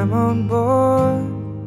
I'm on board.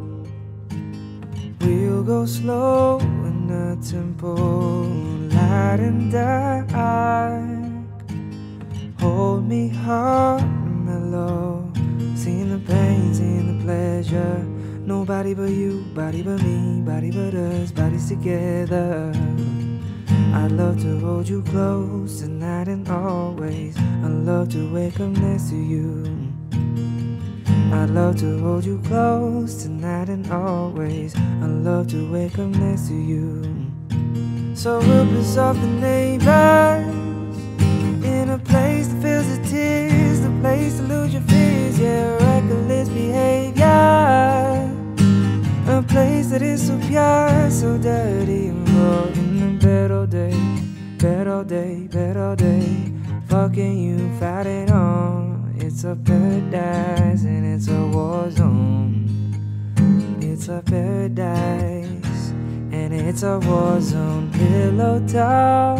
We'll go slow in the tempo, light and dark. Hold me hard and mellow, seeing the pain, seeing the pleasure. Nobody but you, body but me, body but us, bodies together. I'd love to hold you close tonight and always. I'd love to wake up next to you. I'd love to hold you close tonight and always. I'd love to wake up next to you. So we'll piss off the neighbors in a place that feels the tears, the place to lose your fears. Yeah, reckless behavior, a place that is so pure, so dirty and raw. In the bed all day, bed all day, bed all day, fucking you, fighting on. It's a paradise and it's a war zone. It's a paradise and it's a war zone. Pillow talk,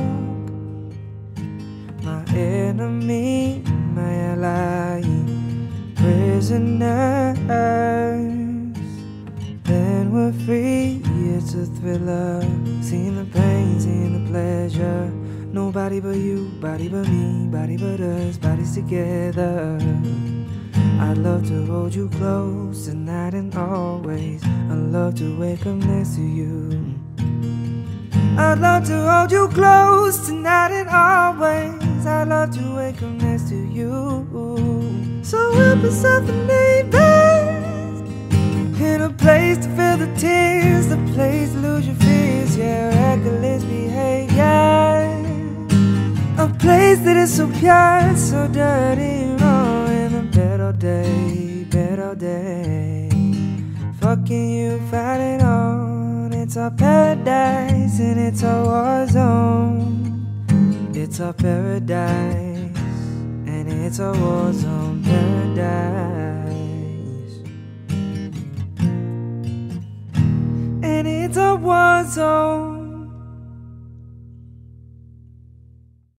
my enemy, my ally, prisoners. Then we're free, it's a thriller. Seeing the pain, seeing the pleasure. Nobody but you, body but me, body but us, bodies together. I'd love to hold you close tonight and always. I'd love to wake up next to you. I'd love to hold you close tonight and always. I'd love to wake up next to you. So we'll be something neighbors in a place to feel the tears, the place to lose your fears. Yeah, reckless behavior, a place that is so pure, so dirty, you know. In the bed all day, bed all day, fucking you, fighting on. It's our paradise and it's our war zone. It's our paradise and it's our war zone. Paradise and it's our war zone.